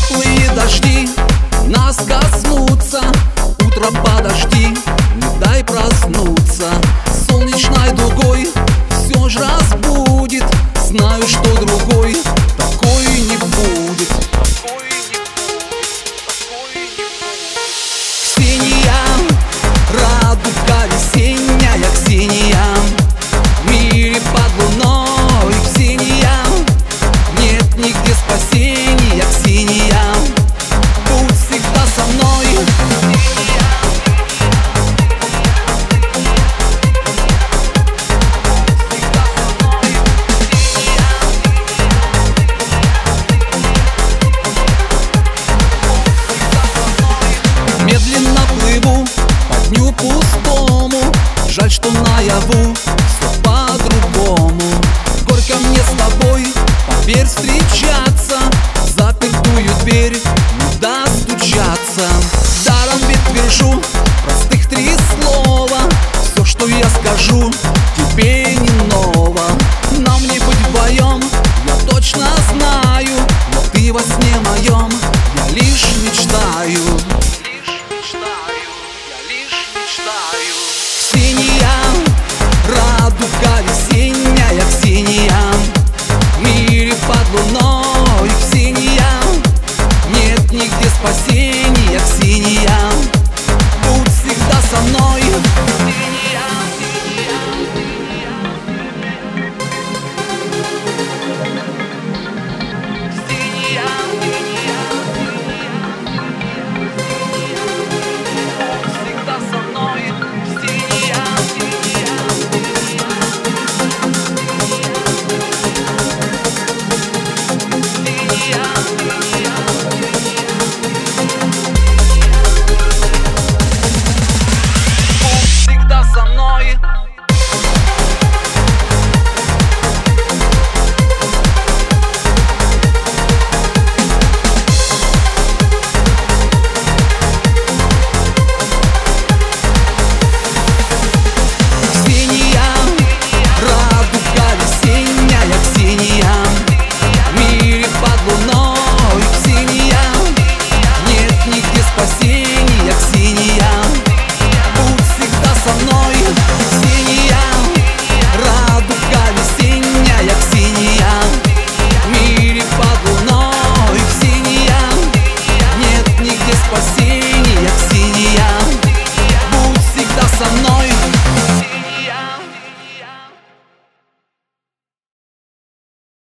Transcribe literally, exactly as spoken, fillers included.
Теплые дожди нас коснутся, утро подожди, не дай проснуться. Солнечной дугой все ж разбудит, знаю, что другой такой не будет. Ксения, радуга весенняя, Ксения, в мире под луной, Ксения, нет нигде спасения, Ксения, будь всегда со мной. Медленно плыву по дню пустому, жаль, что наяву все по-другому. Горько мне с тобой, поверь, встречаться, в запертую дверь не достучаться. Даром ведь твержу простых три слова, все, что я скажу, тебе не ново. Нам не быть вдвоем, я точно знаю, но ты во сне моем, я лишь мечтаю. Ксения, радуга весенняя, Ксения, в мире под луной.